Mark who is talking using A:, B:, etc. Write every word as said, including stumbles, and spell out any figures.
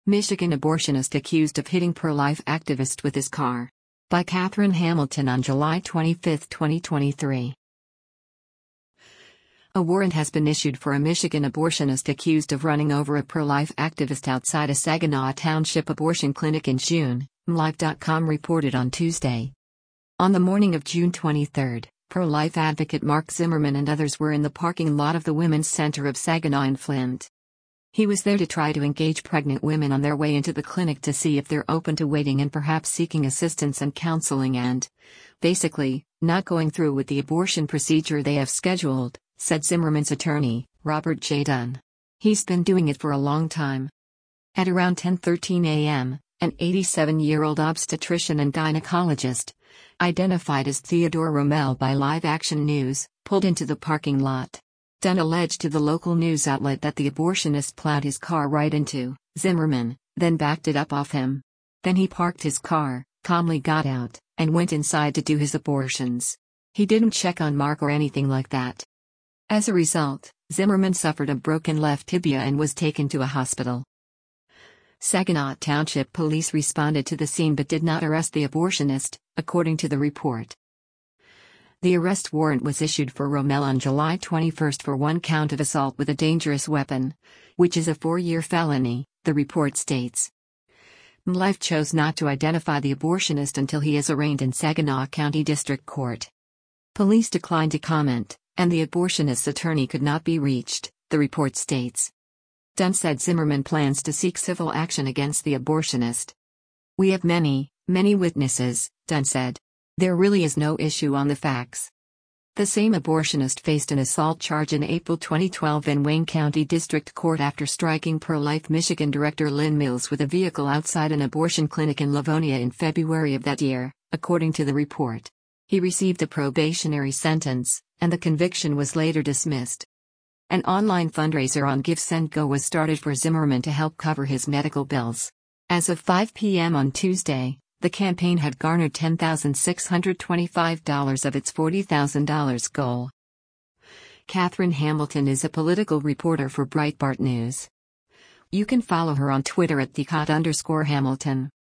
A: Michigan abortionist accused of hitting pro-life activist with his car. By Catherine Hamilton on July twenty-fifth, twenty twenty-three. A warrant has been issued for a Michigan abortionist accused of running over a pro-life activist outside a Saginaw Township abortion clinic in June, M Live dot com reported on Tuesday. On the morning of June twenty-third, pro-life advocate Mark Zimmerman and others were in the parking lot of the Women's Center of Saginaw in Flint. He was there to try to engage pregnant women on their way into the clinic to see if they're open to waiting and perhaps seeking assistance and counseling and, basically, not going through with the abortion procedure they have scheduled, said Zimmerman's attorney, Robert J. Dunn. He's been doing it for a long time. At around ten thirteen a m, an eighty-seven-year-old obstetrician and gynecologist, identified as Theodore Rommel by Live Action News, pulled into the parking lot. Dunn alleged to the local news outlet that the abortionist plowed his car right into Zimmerman, then backed it up off him. Then he parked his car, calmly got out, and went inside to do his abortions. He didn't check on Mark or anything like that. As a result, Zimmerman suffered a broken left tibia and was taken to a hospital. Saginaw Township police responded to the scene but did not arrest the abortionist, according to the report. The arrest warrant was issued for Rommel on July twenty-first for one count of assault with a dangerous weapon, which is a four-year felony, the report states. M Live chose not to identify the abortionist until he is arraigned in Saginaw County District Court. Police declined to comment, and the abortionist's attorney could not be reached, the report states. Dunn said Zimmerman plans to seek civil action against the abortionist. "We have many, many witnesses," Dunn said. "There really is no issue on the facts." The same abortionist faced an assault charge in April twenty twelve in Wayne County District Court after striking pro-life Michigan Director Lynn Mills with a vehicle outside an abortion clinic in Livonia in February of that year, according to the report. He received a probationary sentence, and the conviction was later dismissed. An online fundraiser on GiveSendGo was started for Zimmerman to help cover his medical bills. As of five p m on Tuesday, the campaign had garnered ten thousand six hundred twenty-five dollars of its forty thousand dollars goal. Catherine Hamilton is a political reporter for Breitbart News. You can follow her on Twitter at the Cot underscore Hamilton.